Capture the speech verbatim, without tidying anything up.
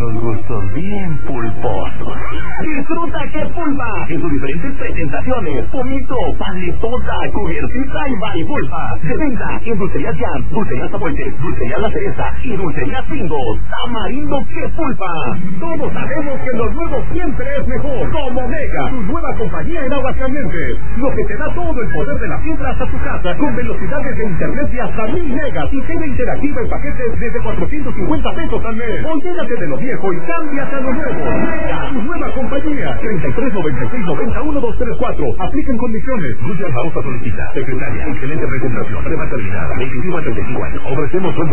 unos gustos bien pulposos. Disfruta que pulpa en sus diferentes presentaciones: pomito, panetota, cubiertita y varipulpa. De venta en Dulcería Jam, Dulcería Zapuentes, Dulcería La Cereza y Dulcería Pingos. Tamarindo que pulpa. Todos sabemos que lo nuevo siempre es mejor. Como Mega, tu nueva compañía en Aguascalientes, lo que te da todo el poder de la fibra hasta tu casa, con velocidades de internet de hasta mil megas y tele interactiva en paquetes desde cuatrocientos cincuenta pesos al mes. Olvídate de lo viejo y cámbiate a lo nuevo. Mega, tu nueva compañía. treinta y tres noventa y seis noventa uno dos tres cuatro. Apliquen condiciones. Lucha Bausa solicita. Secretaria, excelente presentación. Prueba terminada. veinticinco a treinta y cinco años. Ofrecemos